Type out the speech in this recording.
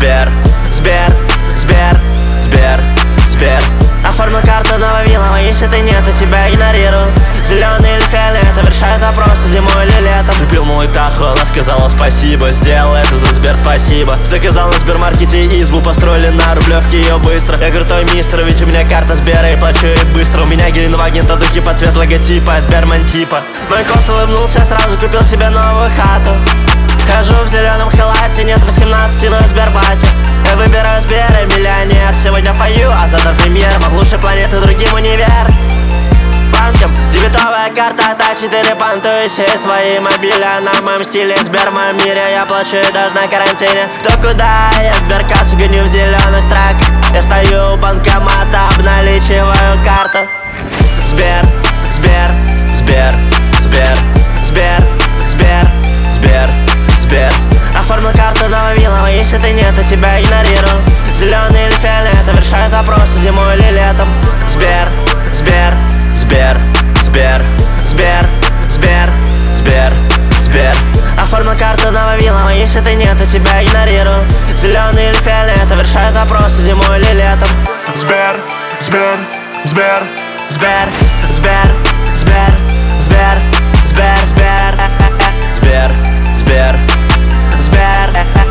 Сбер, Сбер, Сбер, Сбер, Сбер. Оформил карту на Вавилова, если ты нет, то тебя игнорирую. Зеленый или фиолетовый, решает вопросы, зимой или летом. Купил мой Тахо, она сказала спасибо. Сделал это за Сбер, спасибо. Заказал на Сбермаркете избу, построили на Рублевке ее быстро. Я крутой мистер, ведь у меня карта Сбера и плачу ей быстро. У меня гель-инвагент, духи под цвет логотипа Сберман типа. Мой кот улыбнулся, сразу купил себе новую хату. Хожу в зеленом халате, нет 18, но Сбербате. Я выбираю Сбер и миллионер. Сегодня пою, а завтра премьер. В лучшей планеты другим универ. Банком дебетовая карта Та4, понтую все свои мобили. На моем стиле Сбер, в моем мире. Я плачу и даже на карантине. Кто куда, я Сберкассу гоню в зеленых траках. Я стою у банкомата, обналичиваю карту. Сбер, Сбер, Сбер, Сбер, Сбер, Сбер, Сбер, Сбер. Оформил карту на Вавилова, если ты нет, то тебя игнорирую. Зеленый или фиолетовый, решает вопросы, зимой или летом. Сбер, Сбер, Сбер, Сбер, Сбер, Сбер, Сбер, Сбер. Оформил карту на Вавилова, если ты нет, то тебя игнорирую. Зеленый или фиолетовый, решает вопросы, зимой или летом. Сбер, Сбер, Сбер, Сбер, Сбер, Сбер, Сбер, Сбер, Сбер, Сбер, Сбер, Сбер.